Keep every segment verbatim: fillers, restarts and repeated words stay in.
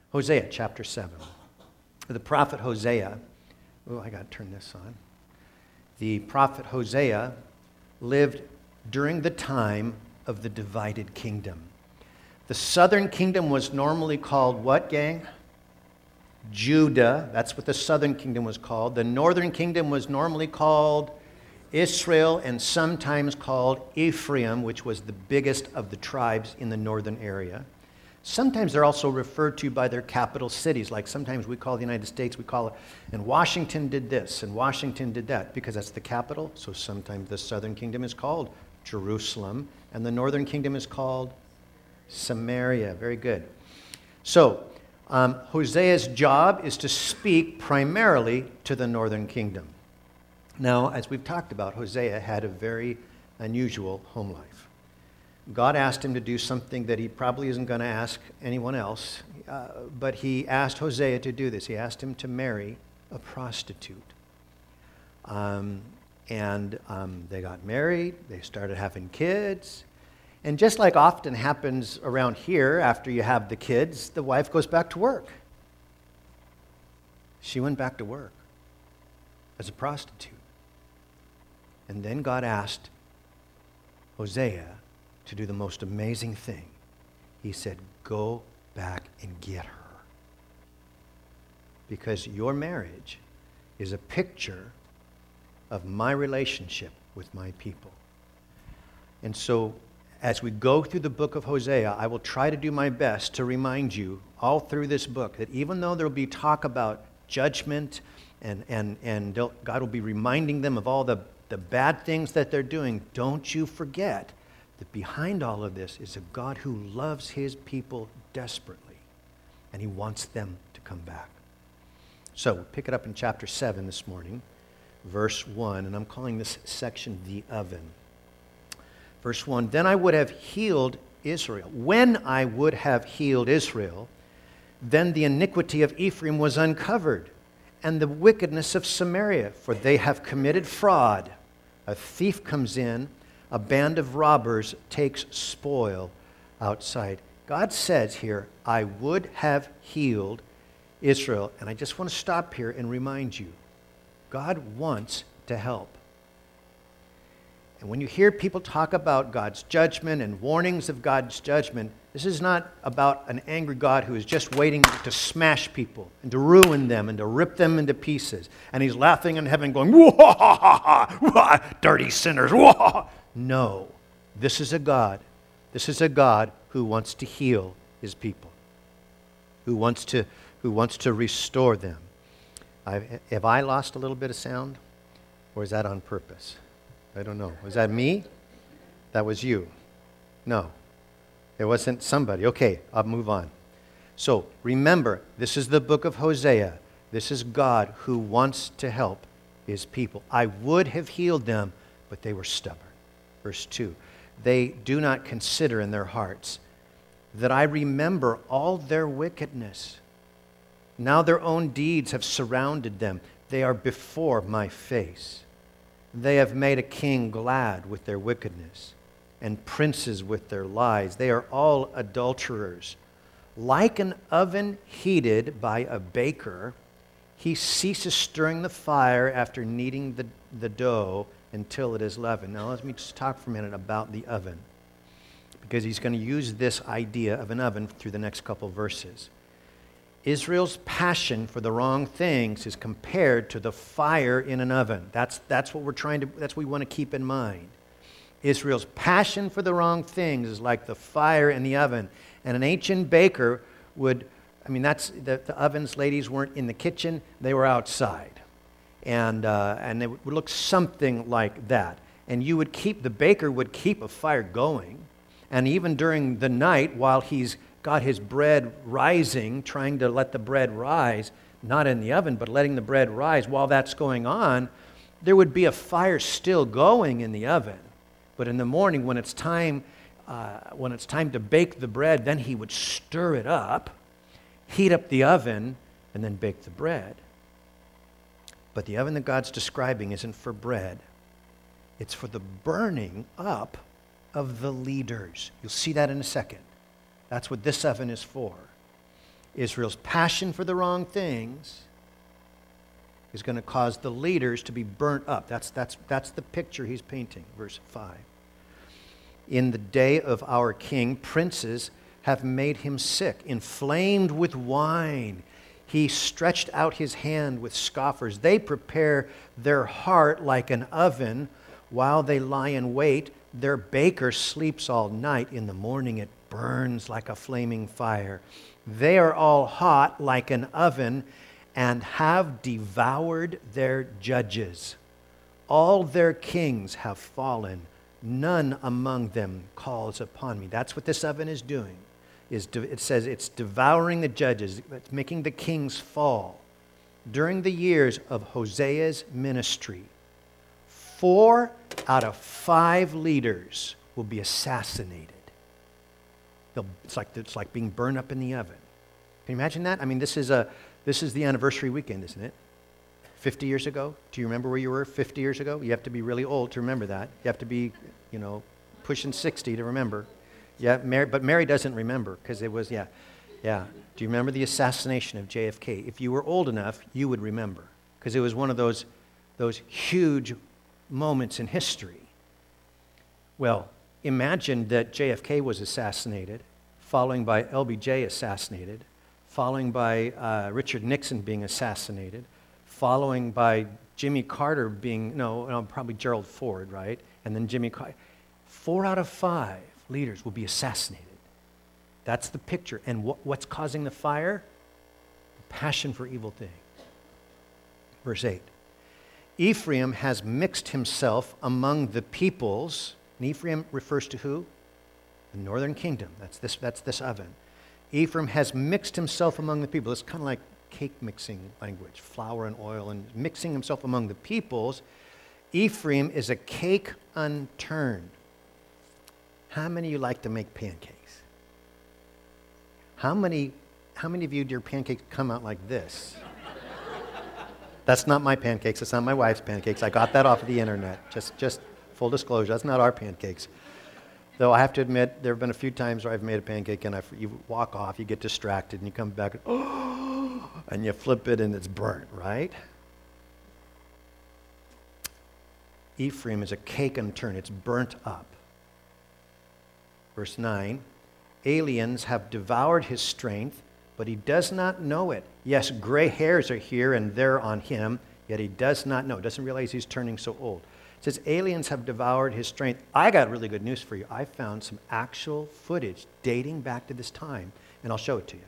Hosea chapter seven. The prophet Hosea, oh, I got to turn this on. The prophet Hosea lived during the time of the divided kingdom. The southern kingdom was normally called what, gang? Judah. That's what the southern kingdom was called. The northern kingdom was normally called Israel and sometimes called Ephraim, which was the biggest of the tribes in the northern area. Sometimes they're also referred to by their capital cities, like sometimes we call the United States, we call it, and Washington did this, and Washington did that, because that's the capital. So sometimes the southern kingdom is called Jerusalem, and the northern kingdom is called Samaria. Very good. So, um, Hosea's job is to speak primarily to the northern kingdom. Now, as we've talked about, Hosea had a very unusual home life. God asked him to do something that he probably isn't going to ask anyone else, uh, but he asked Hosea to do this. He asked him to marry a prostitute. Um, and um, they got married, they started having kids, and just like often happens around here, after you have the kids, the wife goes back to work. She went back to work as a prostitute. And then God asked Hosea to do the most amazing thing. He said, go back and get her. Because your marriage is a picture of my relationship with my people. And so, as we go through the book of Hosea, I will try to do my best to remind you all through this book that even though there will be talk about judgment and, and, and God will be reminding them of all the, the bad things that they're doing, don't you forget that behind all of this is a God who loves his people desperately, and he wants them to come back. So we'll pick it up in chapter seven this morning, verse one, and I'm calling this section the oven. Verse one, then I would have healed Israel. When I would have healed Israel, then the iniquity of Ephraim was uncovered, and the wickedness of Samaria, for they have committed fraud. A thief comes in, a band of robbers takes spoil outside. God says here, I would have healed Israel. And I just want to stop here and remind you, God wants to help. And when you hear people talk about God's judgment and warnings of God's judgment, this is not about an angry God who is just waiting to smash people and to ruin them and to rip them into pieces. And he's laughing in heaven going, wah, dirty sinners, wah. No, this is a God. This is a God who wants to heal his people, who wants to, who wants to restore them. I've, have I lost a little bit of sound, or is that on purpose? I don't know. Was that me? That was you. No, it wasn't somebody. Okay, I'll move on. So remember, this is the book of Hosea. This is God who wants to help his people. I would have healed them, but they were stubborn. Verse two, they do not consider in their hearts that I remember all their wickedness. Now their own deeds have surrounded them. They are before my face. They have made a king glad with their wickedness, and princes with their lies. They are all adulterers. Like an oven heated by a baker, he ceases stirring the fire after kneading the, the dough until it is leavened. Now let me just talk for a minute about the oven, because he's going to use this idea of an oven through the next couple verses. Israel's passion for the wrong things is compared to the fire in an oven. That's, that's what we're trying to, that's what we want to keep in mind. Israel's passion for the wrong things is like the fire in the oven. And an ancient baker would, I mean, that's, the, the ovens, ladies weren't in the kitchen, they were outside. And, uh, and it would look something like that. And you would keep, the baker would keep a fire going. And even during the night, while he's got his bread rising, trying to let the bread rise, not in the oven, but letting the bread rise, while that's going on, there would be a fire still going in the oven. But in the morning, when it's time, uh, when it's time to bake the bread, then he would stir it up, heat up the oven, and then bake the bread. But the oven that God's describing isn't for bread. It's for the burning up of the leaders. You'll see that in a second. That's what this oven is for. Israel's passion for the wrong things is going to cause the leaders to be burnt up. That's, that's, that's the picture he's painting, verse five. In the day of our king, princes have made him sick, inflamed with wine. He stretched out his hand with scoffers. They prepare their heart like an oven while they lie in wait. Their baker sleeps all night. In the morning it burns like a flaming fire. They are all hot like an oven and have devoured their judges. All their kings have fallen. None among them calls upon me. That's what this oven is doing. Is de- it says it's devouring the judges. It's making the kings fall. During the years of Hosea's ministry, four out of five leaders will be assassinated. They'll, it's like it's like being burned up in the oven. Can you imagine that? I mean, this is a this is the anniversary weekend, isn't it? fifty years ago. Do you remember where you were fifty years ago? You have to be really old to remember that. You have to be, you know, pushing sixty to remember. Yeah, Mary, but Mary doesn't remember because it was, yeah, yeah. Do you remember the assassination of J F K? If you were old enough, you would remember because it was one of those, those huge moments in history. Well, imagine that J F K was assassinated, following by L B J assassinated, following by uh, Richard Nixon being assassinated, following by Jimmy Carter being, no, no, probably Gerald Ford, right? And then Jimmy Carter. Four out of five leaders will be assassinated. That's the picture. And what, what's causing the fire? The passion for evil things. Verse eight. Ephraim has mixed himself among the peoples. And Ephraim refers to who? The northern kingdom. That's this, that's this oven. Ephraim has mixed himself among the people. It's kind of like cake mixing language, flour and oil, and mixing himself among the peoples. Ephraim is a cake unturned. How many of you like to make pancakes? How many, how many of you, your pancakes come out like this? That's not my pancakes. It's not my wife's pancakes. I got that off of the internet. Just, just full disclosure, that's not our pancakes. Though I have to admit, there have been a few times where I've made a pancake and I, you walk off, you get distracted, and you come back, and, oh, and you flip it and it's burnt, right? Ephraim is a cake unturned. It's burnt up. Verse nine, aliens have devoured his strength, but he does not know it. Yes, gray hairs are here and there on him, yet he does not know. Doesn't realize he's turning so old. It says, aliens have devoured his strength. I got really good news for you. I found some actual footage dating back to this time, and I'll show it to you.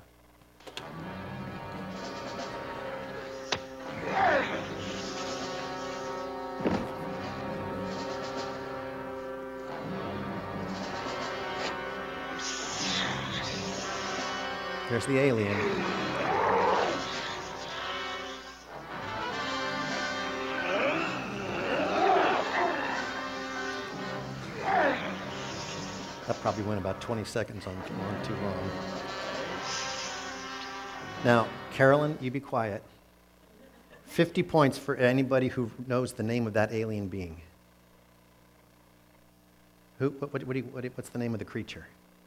There's the alien. That probably went about twenty seconds on long, too long. Now, Carolyn, you be quiet. fifty points for anybody who knows the name of that alien being. Who? What, what, what, do you, what, what's the name of the creature?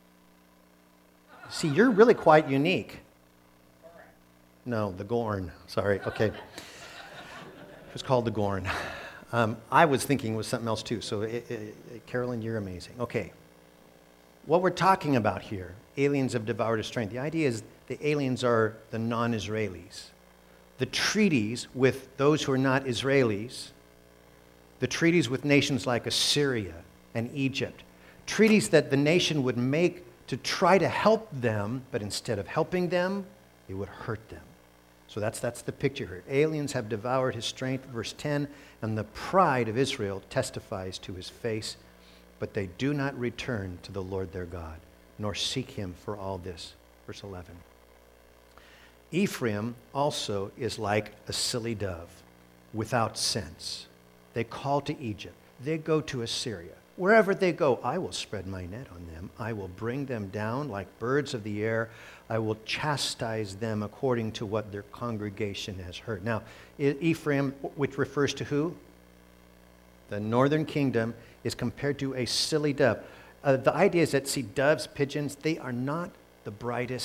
See, you're really quite unique. No, the Gorn. Sorry. Okay. It was called the Gorn. Um, I was thinking it was something else too. So, it, it, Carolyn, you're amazing. Okay. What we're talking about here, aliens have devoured his strength. The idea is the aliens are the non-Israelis. The treaties with those who are not Israelis, the treaties with nations like Assyria and Egypt, treaties that the nation would make to try to help them, but instead of helping them, it would hurt them. So that's, that's the picture here. Aliens have devoured his strength, verse ten, and the pride of Israel testifies to his face, but they do not return to the Lord their God, nor seek him for all this. Verse eleven. Ephraim also is like a silly dove, without sense. They call to Egypt. They go to Assyria. Wherever they go, I will spread my net on them. I will bring them down like birds of the air. I will chastise them according to what their congregation has heard. Now, Ephraim, which refers to who? The northern kingdom, is compared to a silly dove. Uh, the idea is that, see, doves, pigeons, they are not the brightest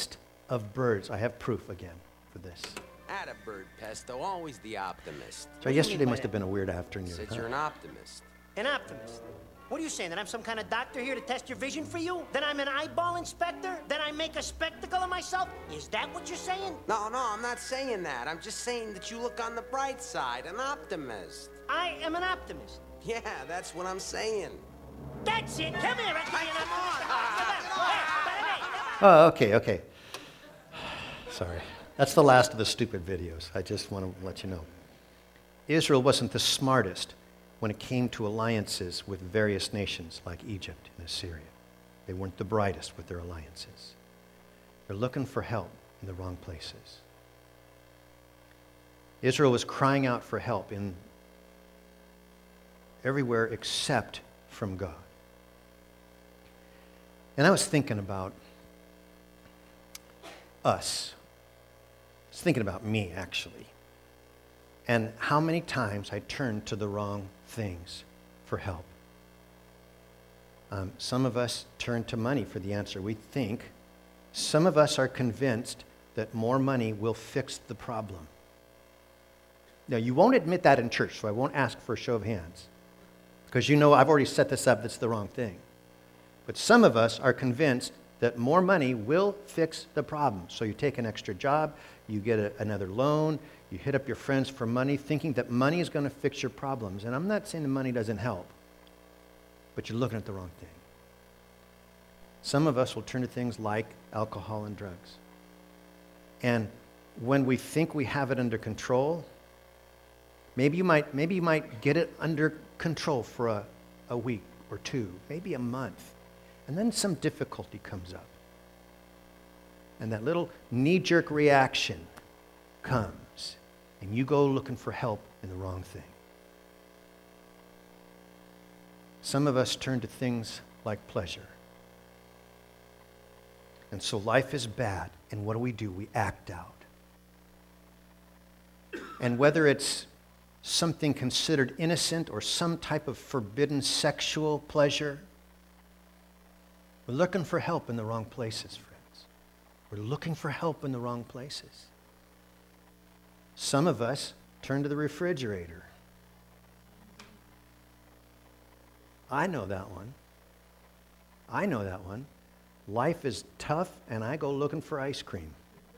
of birds. I have proof again for this. Atta bird, Pesto, always the optimist. So yesterday must have been a weird afternoon. Said huh? you're an optimist. An optimist? What are you saying, that I'm some kind of doctor here to test your vision for you? That I'm an eyeball inspector? That I make a spectacle of myself? Is that what you're saying? No, no, I'm not saying that. I'm just saying that you look on the bright side, an optimist. I am an optimist. Yeah, that's what I'm saying. That's it. Come here, Anthony, and I'm on. Oh, okay, okay. Sorry. That's the last of the stupid videos. I just want to let you know. Israel wasn't the smartest when it came to alliances with various nations like Egypt and Assyria. They weren't the brightest with their alliances. They're looking for help in the wrong places. Israel was crying out for help in everywhere except from God. And I was thinking about us. I was thinking about me, actually. And how many times I turned to the wrong things for help. Um, some of us turn to money for the answer. We think. Some of us are convinced that more money will fix the problem. Now, you won't admit that in church, so I won't ask for a show of hands. Because you know I've already set this up, that's the wrong thing. But some of us are convinced that more money will fix the problem. So you take an extra job, you get a, another loan, you hit up your friends for money, thinking that money is going to fix your problems. And I'm not saying the money doesn't help, but you're looking at the wrong thing. Some of us will turn to things like alcohol and drugs. And when we think we have it under control, maybe you might, maybe you might get it under control for a, a week or two, maybe a month. And then some difficulty comes up. And that little knee-jerk reaction comes. And you go looking for help in the wrong thing. Some of us turn to things like pleasure. And so life is bad. And what do we do? We act out. And whether it's something considered innocent or some type of forbidden sexual pleasure, we're looking for help in the wrong places, friends. We're looking for help in the wrong places. Some of us turn to the refrigerator. I know that one. I know that one. Life is tough, and I go looking for ice cream.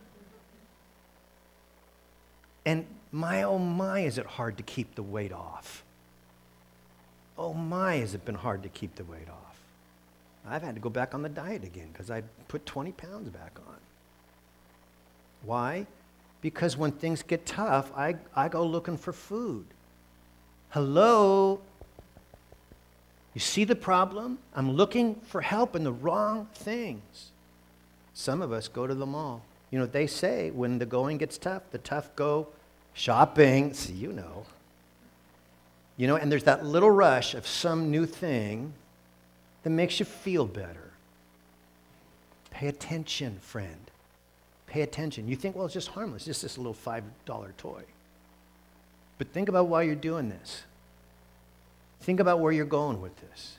And my, oh my, is it hard to keep the weight off. Oh my, has it been hard to keep the weight off. I've had to go back on the diet again because I put twenty pounds back on. Why? Because when things get tough, I, I go looking for food. Hello? You see the problem? I'm looking for help in the wrong things. Some of us go to the mall. You know, they say when the going gets tough, the tough go shopping. See, you know. You know, and there's that little rush of some new thing that makes you feel better. Pay attention, friend. Pay attention. You think, well, it's just harmless, just this little five dollar toy. But think about why you're doing this. Think about where you're going with this.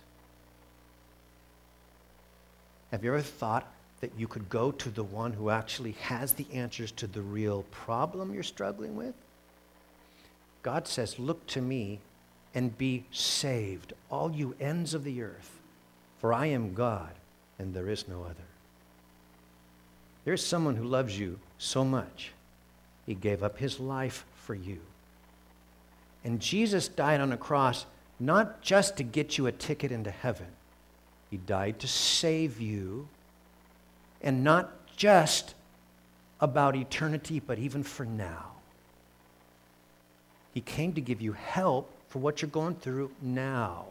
Have you ever thought that you could go to the one who actually has the answers to the real problem you're struggling with? God says, look to me and be saved, all you ends of the earth, for I am God and there is no other. There's someone who loves you so much, he gave up his life for you. And Jesus died on a cross not just to get you a ticket into heaven. He died to save you, and not just about eternity, but even for now. He came to give you help for what you're going through now.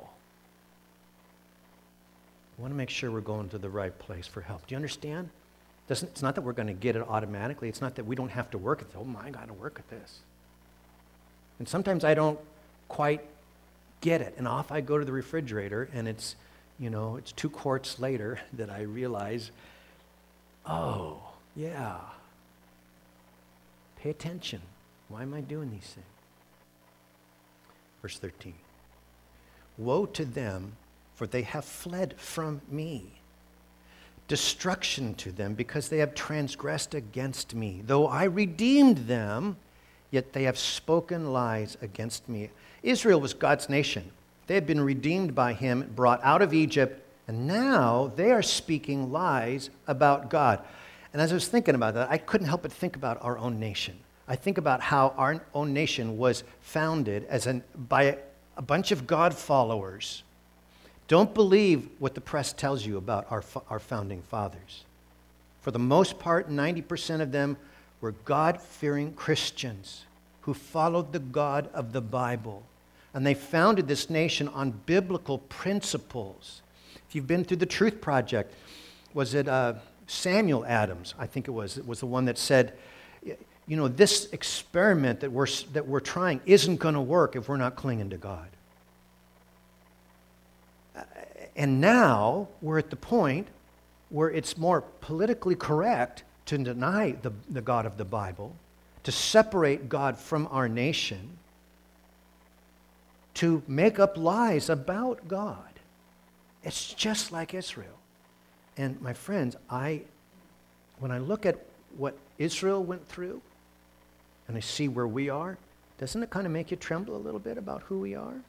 I want to make sure we're going to the right place for help. Do you understand? Doesn't, it's not that we're going to get it automatically. It's not that we don't have to work at it. Oh my, I got to work at this. And sometimes I don't quite get it. And off I go to the refrigerator, and it's, you know, it's two quarts later that I realize, oh, yeah. Pay attention. Why am I doing these things? Verse thirteen. Woe to them, for they have fled from me. destruction to them because they have transgressed against me. Though I redeemed them, yet they have spoken lies against me. Israel was God's nation. They had been redeemed by him, brought out of Egypt, and now they are speaking lies about God. And as I was thinking about that, I couldn't help but think about our own nation. I think about how our own nation was founded as an, by a bunch of God followers. Don't believe what the press tells you about our, our founding fathers. For the most part, ninety percent of them were God-fearing Christians who followed the God of the Bible. And they founded this nation on biblical principles. If you've been through the Truth Project, was it uh, Samuel Adams, I think it was, it was the one that said, you know, this experiment that we're, that we're trying isn't going to work if we're not clinging to God. And now we're at the point where it's more politically correct to deny the, the God of the Bible, to separate God from our nation, to make up lies about God. It's just like Israel. And my friends, I, when I look at what Israel went through, and I see where we are, doesn't it kind of make you tremble a little bit about who we are?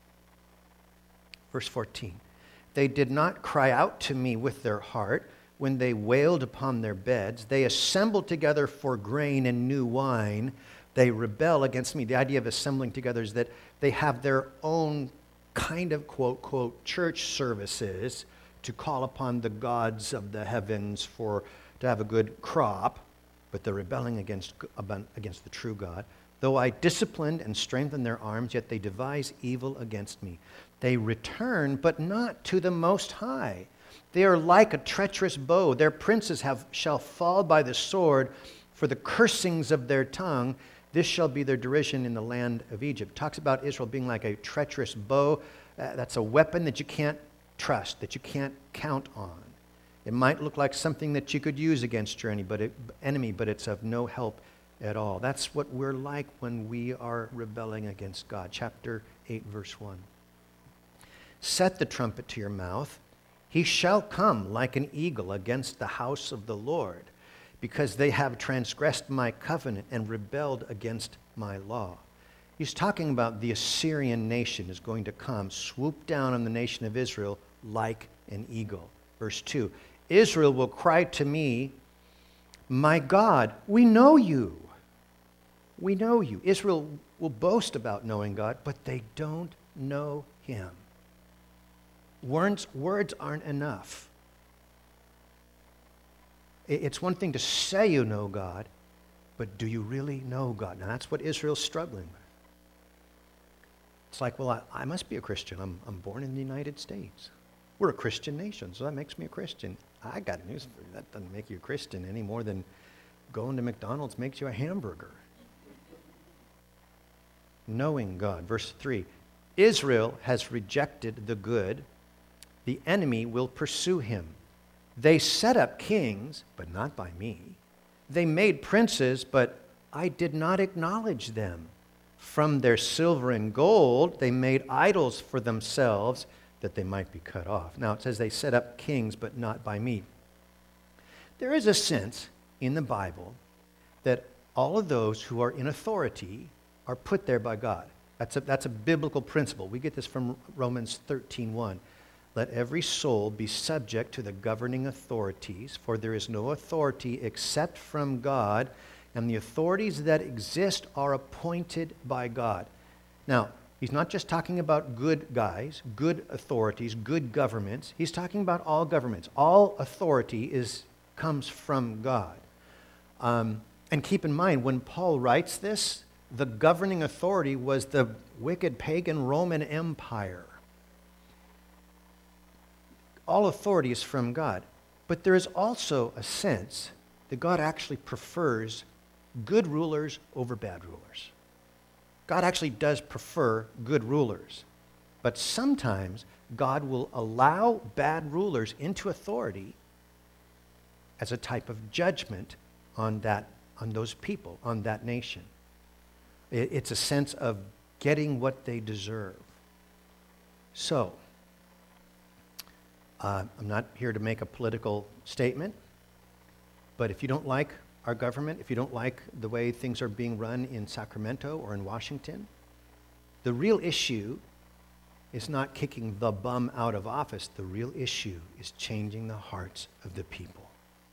Verse fourteen. They did not cry out to me with their heart when they wailed upon their beds. They assembled together for grain and new wine. They rebel against me. The idea of assembling together is that they have their own kind of, quote, quote, church services to call upon the gods of the heavens for to have a good crop, but they're rebelling against, against the true God. Though I disciplined and strengthened their arms, yet they devise evil against me. They return, but not to the Most High. They are like a treacherous bow. Their princes have, shall fall by the sword for the cursings of their tongue. This shall be their derision in the land of Egypt. Talks about Israel being like a treacherous bow. Uh, that's a weapon that you can't trust, that you can't count on. It might look like something that you could use against your enemy, but, it, enemy, but it's of no help at all. That's what we're like when we are rebelling against God. Chapter eight, verse one. Set the trumpet to your mouth. He shall come like an eagle against the house of the Lord, because they have transgressed my covenant and rebelled against my law. He's talking about the Assyrian nation is going to come, swoop down on the nation of Israel like an eagle. Verse two, Israel will cry to me, my God, we know you. We know you. Israel will boast about knowing God, but they don't know him. Words, words aren't enough. It's one thing to say you know God, but do you really know God? Now that's what Israel's struggling with. It's like, well, I, I must be a Christian. I'm, I'm born in the United States. We're a Christian nation, so that makes me a Christian. I got news for you. That doesn't make you a Christian any more than going to McDonald's makes you a hamburger. Knowing God. Verse three, Israel has rejected the good. The enemy will pursue him. They set up kings, but not by me. They made princes, but I did not acknowledge them. From their silver and gold, they made idols for themselves that they might be cut off. Now it says they set up kings, but not by me. There is a sense in the Bible that all of those who are in authority are put there by God. That's a, that's a biblical principle. We get this from Romans thirteen one. Let every soul be subject to the governing authorities, for there is no authority except from God, and the authorities that exist are appointed by God. Now, he's not just talking about good guys, good authorities, good governments. He's talking about all governments. All authority is comes from God. Um, and keep in mind, when Paul writes this, the governing authority was the wicked pagan Roman Empire. All authority is from God. But there is also a sense that God actually prefers good rulers over bad rulers. God actually does prefer good rulers. But sometimes God will allow bad rulers into authority as a type of judgment on that, on those people, on that nation. It's a sense of getting what they deserve. So, Uh, I'm not here to make a political statement, but if you don't like our government, if you don't like the way things are being run in Sacramento or in Washington, the real issue is not kicking the bum out of office. The real issue is changing the hearts of the people.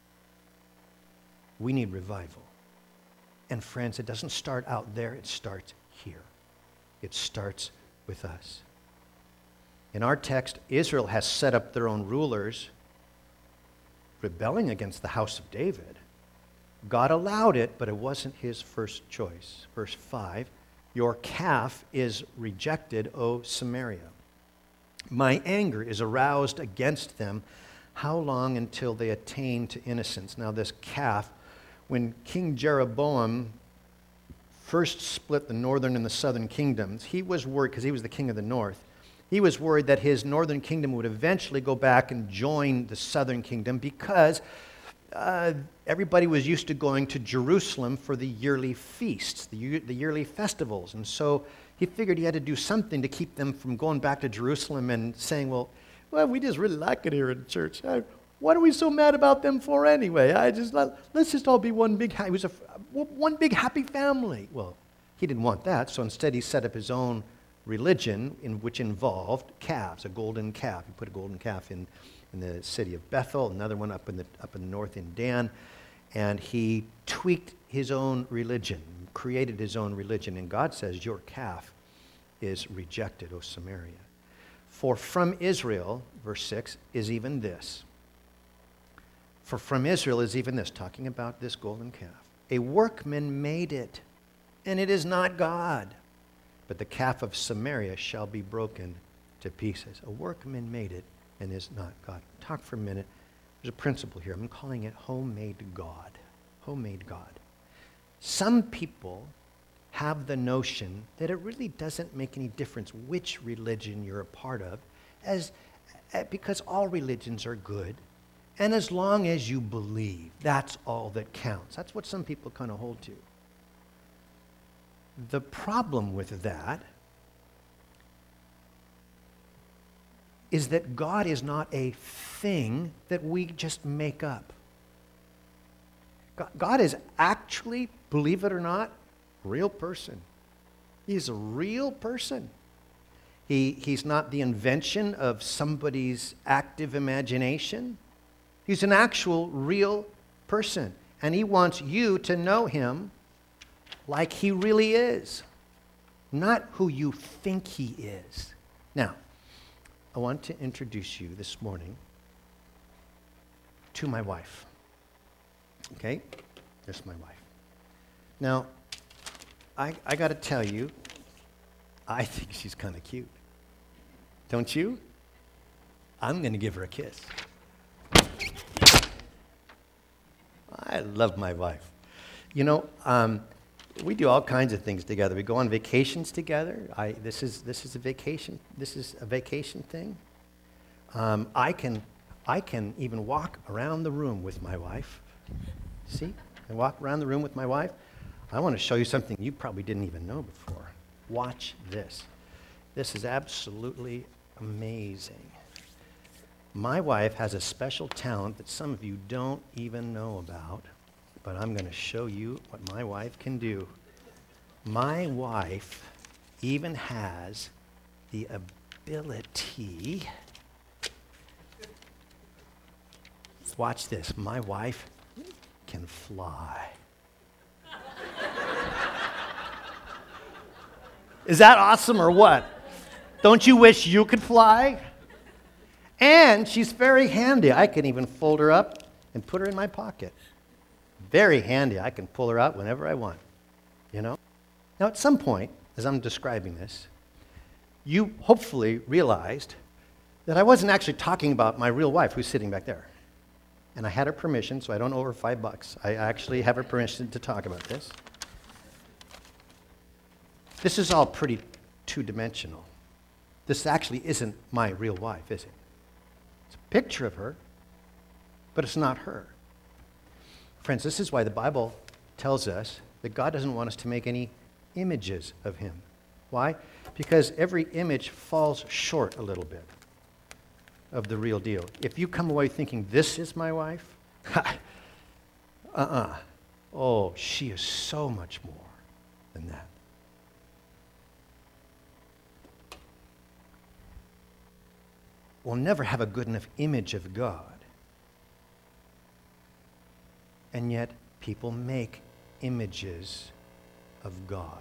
We need revival. And friends, it doesn't start out there, it starts here. It starts with us. In our text, Israel has set up their own rulers, rebelling against the house of David. God allowed it, but it wasn't his first choice. Verse five, your calf is rejected, O Samaria. My anger is aroused against them. How long until they attain to innocence? Now this calf, when King Jeroboam first split the northern and the southern kingdoms, he was worried, because he was the king of the north, he was worried that his northern kingdom would eventually go back and join the southern kingdom because uh, everybody was used to going to Jerusalem for the yearly feasts, the, the yearly festivals. And so he figured he had to do something to keep them from going back to Jerusalem and saying, well, well, we just really like it here in church. I, what are we so mad about them for anyway? I just let, let's just all be one big, ha- it was a, one big happy family. Well, he didn't want that, so instead he set up his own religion in which involved calves, a golden calf. He put a golden calf in, in the city of Bethel, another one up in the up in the north in Dan, and he tweaked his own religion, created his own religion, and God says, your calf is rejected, O Samaria. For from Israel, verse six, is even this. For from Israel is even this, talking about this golden calf. A workman made it, and it is not God. But the calf of Samaria shall be broken to pieces. A workman made it and is not God. Talk for a minute. There's a principle here. I'm calling it homemade God. Homemade God. Some people have the notion that it really doesn't make any difference which religion you're a part of, as because all religions are good, and as long as you believe, that's all that counts. That's what some people kind of hold to. The problem with that is that God is not a thing that we just make up. God is actually, believe it or not, a real person. He's a real person. He, he's not the invention of somebody's active imagination. He's an actual, real person. And he wants you to know him like he really is, not who you think he is. Now, I want to introduce you this morning to my wife. Okay? There's my wife. Now, I, I got to tell you, I think she's kind of cute. Don't you? I'm going to give her a kiss. I love my wife. You know, um, we do all kinds of things together. We go on vacations together. I, this is this is a vacation. This is a vacation thing. Um, I can I can even walk around the room with my wife. See, I walk around the room with my wife. I want to show you something you probably didn't even know before. Watch this. This is absolutely amazing. My wife has a special talent that some of you don't even know about, but I'm going to show you what my wife can do. My wife even has the ability, watch this, my wife can fly. Is that awesome or what? Don't you wish you could fly? And she's very handy. I can even fold her up and put her in my pocket. Very handy. I can pull her out whenever I want, you know? Now, at some point, as I'm describing this, you hopefully realized that I wasn't actually talking about my real wife who's sitting back there. And I had her permission, so I don't owe her five bucks. I actually have her permission to talk about this. This is all pretty two-dimensional. This actually isn't my real wife, is it? It's a picture of her, but it's not her. Friends, this is why the Bible tells us that God doesn't want us to make any images of him. Why? Because every image falls short a little bit. of the real deal. If you come away thinking, this is my wife, uh-uh. Oh, she is so much more than that. We'll never have a good enough image of God. And yet, people make images of God.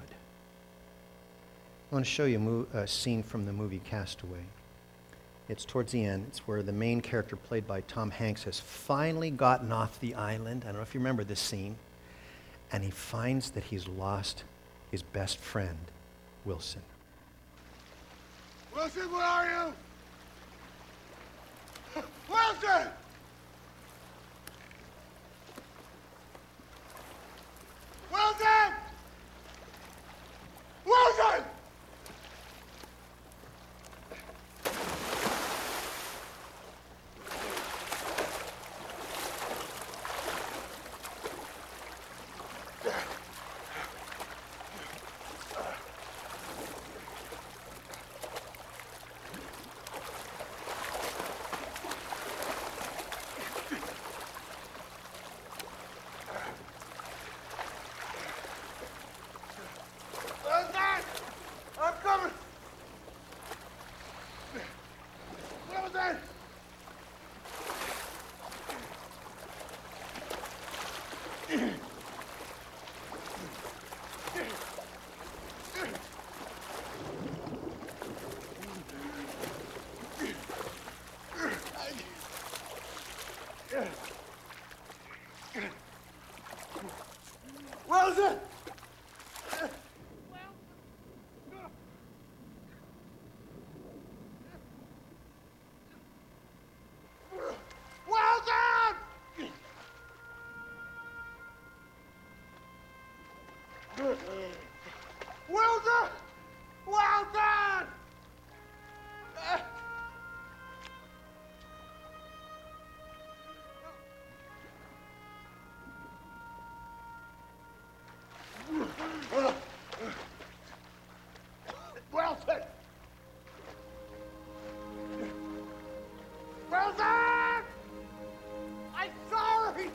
I want to show you a, mo- a scene from the movie Castaway. It's towards the end. It's where the main character, played by Tom Hanks, has finally gotten off the island. I don't know if you remember this scene. And he finds that he's lost his best friend, Wilson. Wilson, where are you? Wilson! Wilson! Wilson! I'm coming! Wilson! Wilson! Wilson! Wilson! Wilson! Wilson! I'm sorry!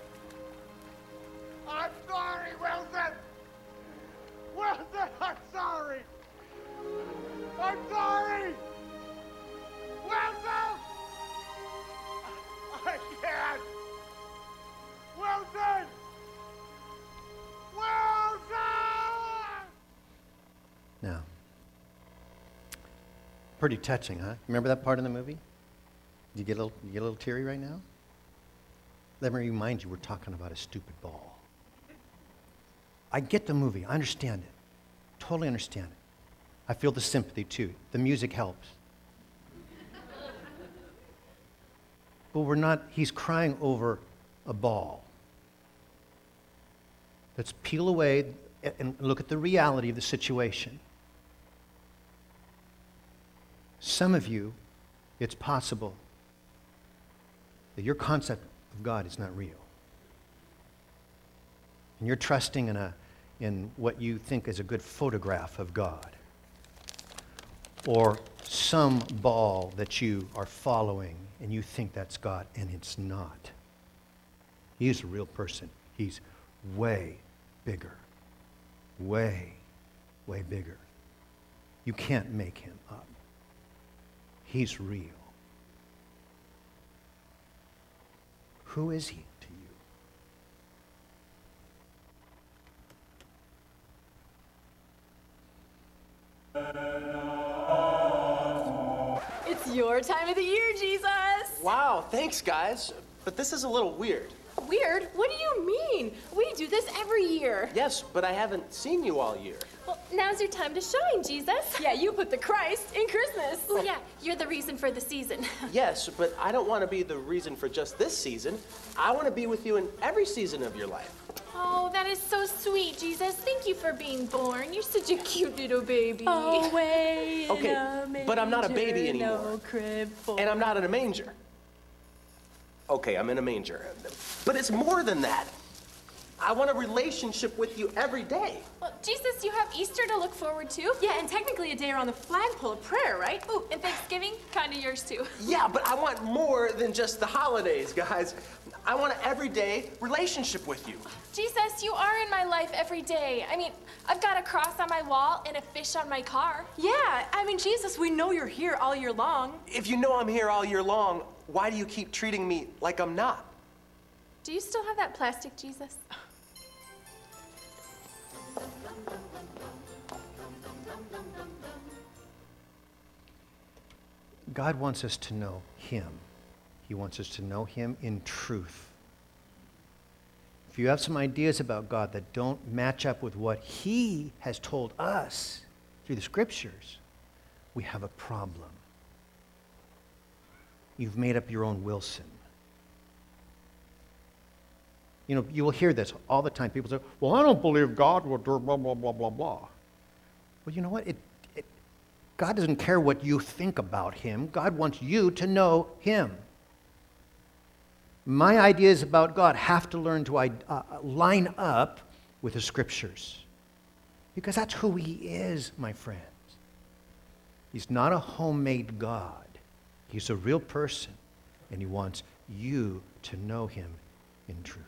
I'm sorry, Wilson! Wilson, I'm sorry! I'm sorry! Wilson! I can't! Wilson! Wilson! Now, pretty touching, huh? Remember that part in the movie? You get a little, you get a little teary right now? Let me remind you, we're talking about a stupid ball. I get the movie. I understand it. Totally understand it. I feel the sympathy, too. The music helps. But we're not, he's crying over a ball. Let's peel away and look at the reality of the situation. Some of you, it's possible that your concept of God is not real. And you're trusting in a in what you think is a good photograph of God, or some ball that you are following and you think that's God, and it's not. He's a real person. He's way bigger, way, way bigger. You can't make him up. He's real. Who is he to you? It's your time of the year, Jesus! Wow, thanks, guys. But this is a little weird. Weird? What do you mean? We do this every year. Yes, but I haven't seen you all year. Well, now's your time to shine, Jesus. Yeah, you put the Christ in Christmas. Oh, yeah, you're the reason for the season. Yes, but I don't want to be the reason for just this season. I want to be with you in every season of your life. Oh, that is so sweet, Jesus. Thank you for being born. You're such a cute little baby. Oh, wait. Okay, but I'm not a baby anymore. No crib for And I'm not in a manger. Okay, I'm in a manger. But it's more than that. I want a relationship with you every day. Well, Jesus, you have Easter to look forward to. Yeah, and technically a day around the flagpole of prayer, right? Ooh, and Thanksgiving, kind of yours too. Yeah, but I want more than just the holidays, guys. I want an everyday relationship with you. Jesus, you are in my life every day. I mean, I've got a cross on my wall and a fish on my car. Yeah, I mean, Jesus, we know you're here all year long. If you know I'm here all year long, why do you keep treating me like I'm not? Do you still have that plastic, Jesus? God wants us to know him. He wants us to know him in truth. If you have some ideas about God that don't match up with what he has told us through the scriptures, we have a problem. You've made up your own Wilson. You know, you will hear this all the time. People say, well, I don't believe God will do blah, blah, blah, blah, blah. Well, you know what? It, it, God doesn't care what you think about him. God wants you to know him. My ideas about God have to learn to uh, line up with the scriptures. Because that's who he is, my friends. He's not a homemade God. He's a real person, and he wants you to know him in truth.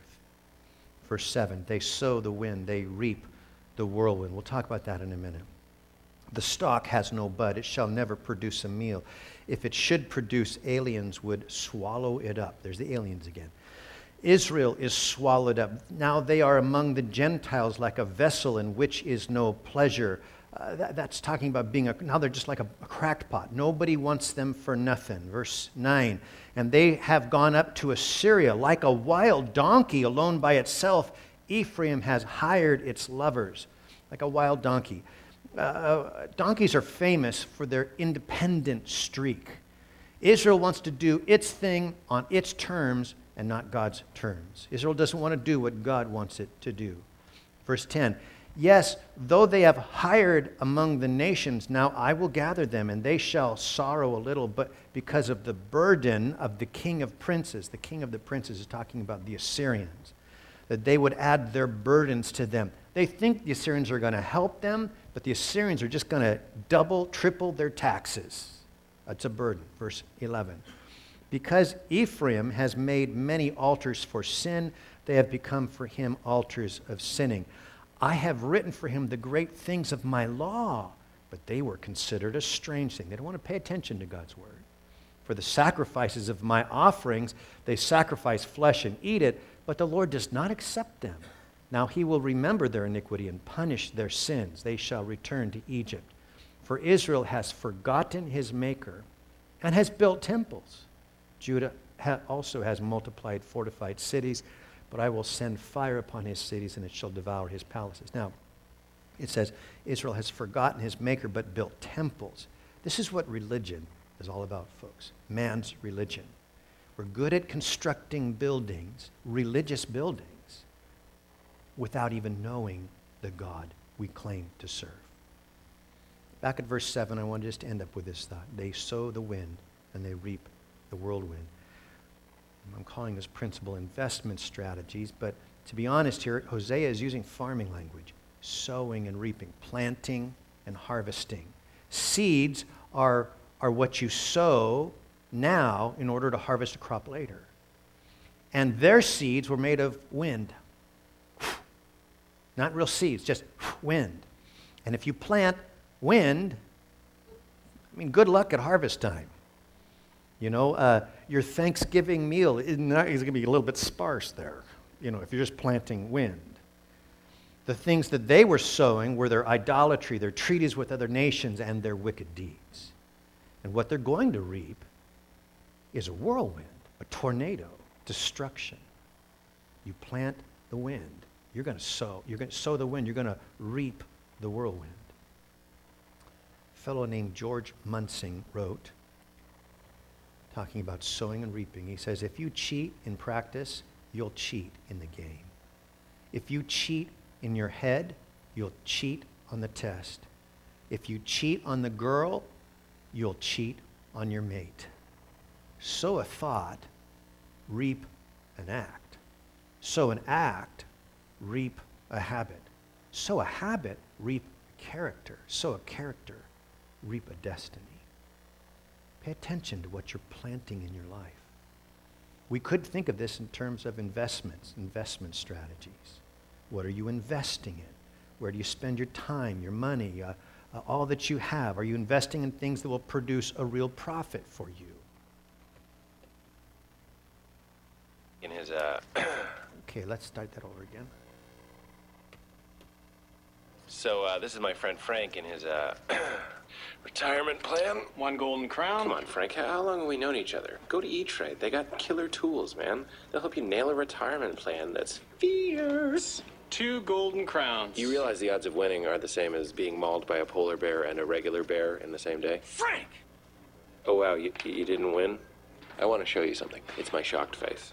Verse seven, they sow the wind, they reap the whirlwind. We'll talk about that in a minute. The stalk has no bud, it shall never produce a meal. If it should produce, aliens would swallow it up. There's the aliens again. Israel is swallowed up. Now they are among the Gentiles like a vessel in which is no pleasure. Uh, that, that's talking about being a, now they're just like a, a cracked pot. Nobody wants them for nothing. Verse nine, and they have gone up to Assyria like a wild donkey alone by itself. Ephraim has hired its lovers like a wild donkey. Uh, donkeys are famous for their independent streak. Israel wants to do its thing on its terms and not God's terms. Israel doesn't want to do what God wants it to do. Verse ten, yes, though they have hired among the nations, now I will gather them, and they shall sorrow a little, but because of the burden of the king of princes, the king of the princes is talking about the Assyrians, that they would add their burdens to them. They think the Assyrians are going to help them, but the Assyrians are just going to double, triple their taxes. That's a burden. Verse eleven. Because Ephraim has made many altars for sin, they have become for him altars of sinning. I have written for him the great things of my law, but they were considered a strange thing. They don't want to pay attention to God's word. For the sacrifices of my offerings, they sacrifice flesh and eat it, but the Lord does not accept them. Now he will remember their iniquity and punish their sins. They shall return to Egypt. For Israel has forgotten his maker and has built temples. Judah ha- also has multiplied fortified cities, but I will send fire upon his cities, and it shall devour his palaces. Now, it says, Israel has forgotten his maker, but built temples. This is what religion is all about, folks. Man's religion. We're good at constructing buildings, religious buildings, without even knowing the God we claim to serve. Back at verse seven, I want just to end up with this thought. They sow the wind, and they reap the whirlwind. I'm calling this principle investment strategies, but to be honest here, Hosea is using farming language, sowing and reaping, planting and harvesting. Seeds are, are what you sow now in order to harvest a crop later. And their seeds were made of wind. Not real seeds, just wind. And if you plant wind, I mean, good luck at harvest time. You know, uh, your Thanksgiving meal is, not, is going to be a little bit sparse there, you know, if you're just planting wind. The things that they were sowing were their idolatry, their treaties with other nations, and their wicked deeds. And what they're going to reap is a whirlwind, a tornado, destruction. You plant the wind, you're going to sow. You're going to sow the wind, you're going to reap the whirlwind. A fellow named George Munsing wrote, talking about sowing and reaping, he says, if you cheat in practice, you'll cheat in the game. If you cheat in your head, you'll cheat on the test. If you cheat on the girl, you'll cheat on your mate. Sow a thought, reap an act. Sow an act, reap a habit. Sow a habit, reap character. Sow a character, reap a destiny. Pay attention to what you're planting in your life. We could think of this in terms of investments, investment strategies. What are you investing in? Where do you spend your time, your money, uh, uh, all that you have? Are you investing in things that will produce a real profit for you? In his, uh... Okay, let's start that over again. So, uh, this is my friend Frank in his, uh... retirement plan. One golden crown. Come on, Frank. How long have we known each other? Go to E-Trade. They got killer tools, man. They'll help you nail a retirement plan that's fierce. Two golden crowns. You realize the odds of winning are the same as being mauled by a polar bear and a regular bear in the same day? Frank! Oh, wow, you, you didn't win? I want to show you something. It's my shocked face.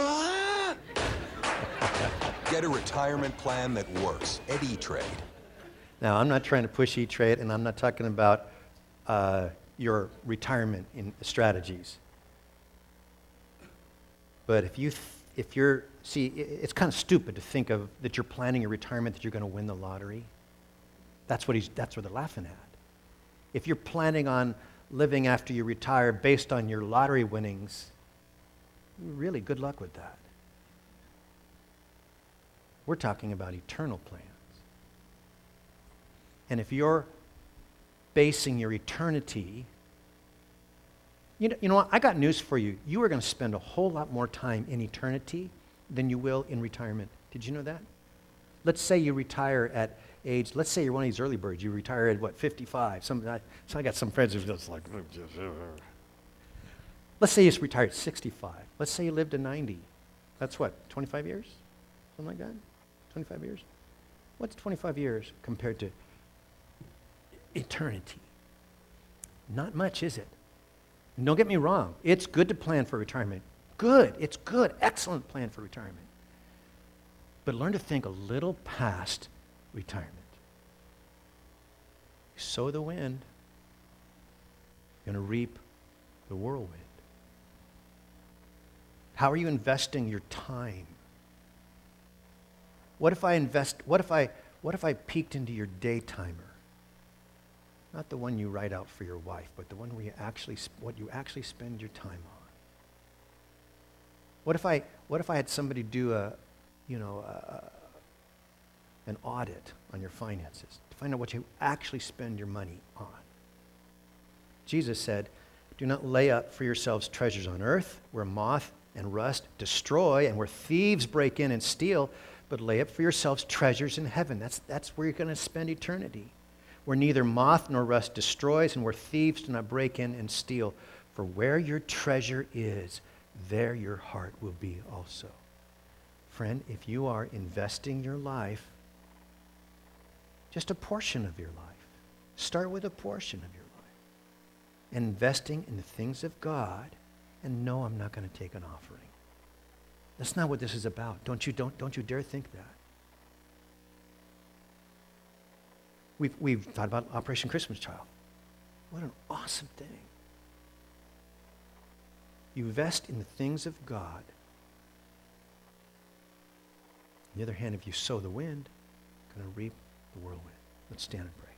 Get a retirement plan that works at E-Trade. Now, I'm not trying to push E-Trade, and I'm not talking about uh, your retirement in strategies. But if you, th- if you're, see, it's kind of stupid to think of that you're planning your retirement that you're going to win the lottery. That's what he's. That's what they're laughing at. If you're planning on living after you retire based on your lottery winnings, really good luck with that. We're talking about eternal plans. And if you're basing your eternity, you know, you know what? I got news for you. You are going to spend a whole lot more time in eternity than you will in retirement. Did you know that? Let's say you retire at age, let's say you're one of these early birds. You retire at, what, fifty-five? Some, I, so I got some friends who just like, let's say you just retire at sixty-five. Let's say you live to ninety. That's what, twenty-five years? Something like that? twenty-five years? What's twenty-five years compared to eternity? Not much, is it? And don't get me wrong. It's good to plan for retirement. Good. It's good. Excellent plan for retirement. But learn to think a little past retirement. You sow the wind, you're going to reap the whirlwind. How are you investing your time? What if I invest, what if I, what if I peeked into your day timer? Not the one you write out for your wife, but the one where you actually, what you actually spend your time on. What if I, what if I had somebody do a, you know, a, an audit on your finances to find out what you actually spend your money on? Jesus said, "Do not lay up for yourselves treasures on earth, where moth and rust destroy, and where thieves break in and steal, but lay up for yourselves treasures in heaven." That's, that's where you're going to spend eternity. Where neither moth nor rust destroys, and where thieves do not break in and steal. For where your treasure is, there your heart will be also. Friend, if you are investing your life, just a portion of your life, start with a portion of your life, and investing in the things of God, and no, I'm not going to take an offering. That's not what this is about. Don't you, don't, don't you dare think that. We've, we've thought about Operation Christmas Child. What an awesome thing. You invest in the things of God. On the other hand, if you sow the wind, you're going to reap the whirlwind. Let's stand and pray.